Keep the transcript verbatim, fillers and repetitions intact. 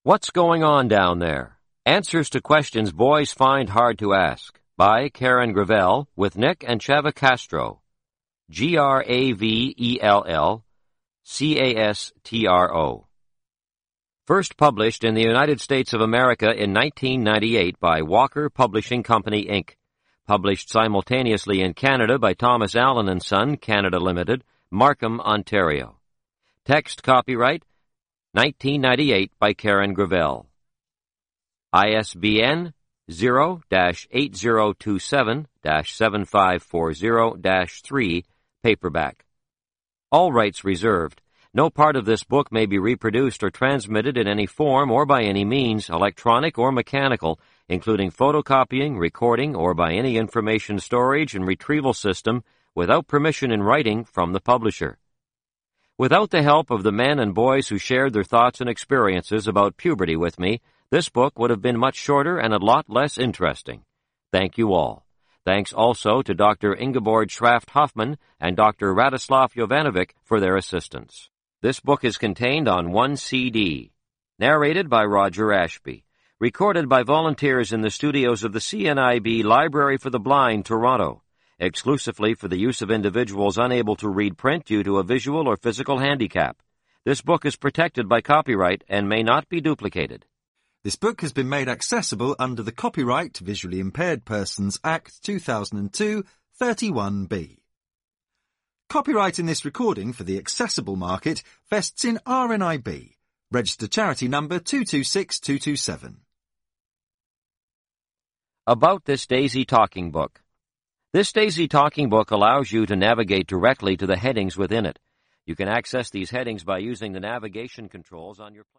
What's Going On Down There? Answers to Questions Boys Find Hard to Ask by Karen Gravel with Nick and Chava Castro. G R A V E L L C A S T R O. First published in the United States of America in nineteen ninety-eight by Walker Publishing Company, Incorporated. Published simultaneously in Canada by Thomas Allen and Son, Canada Limited, Markham, Ontario. Text copyright nineteen ninety-eight by Karen Gravel. I S B N zero dash eight zero two seven dash seven five four zero dash three, paperback. All rights reserved. No part of this book may be reproduced or transmitted in any form or by any means, electronic or mechanical, including photocopying, recording, or by any information storage and retrieval system without permission in writing from the publisher. Without the help of the men and boys who shared their thoughts and experiences about puberty with me, this book would have been much shorter and a lot less interesting. Thank you all. Thanks also to Doctor Ingeborg Schraft-Hoffman and Doctor Radislav Jovanovic for their assistance. This book is contained on one C D. Narrated by Roger Ashby. Recorded by volunteers in the studios of the C N I B Library for the Blind, Toronto. Exclusively for the use of individuals unable to read print due to a visual or physical handicap. This book is protected by copyright and may not be duplicated. This book has been made accessible under the Copyright Visually Impaired Persons Act two thousand two, thirty-one B. Copyright in this recording for the accessible market vests in R N I B, registered charity number two two six two two seven. About This Daisy Talking Book. This Daisy Talking Book allows you to navigate directly to the headings within it. You can access these headings by using the navigation controls on your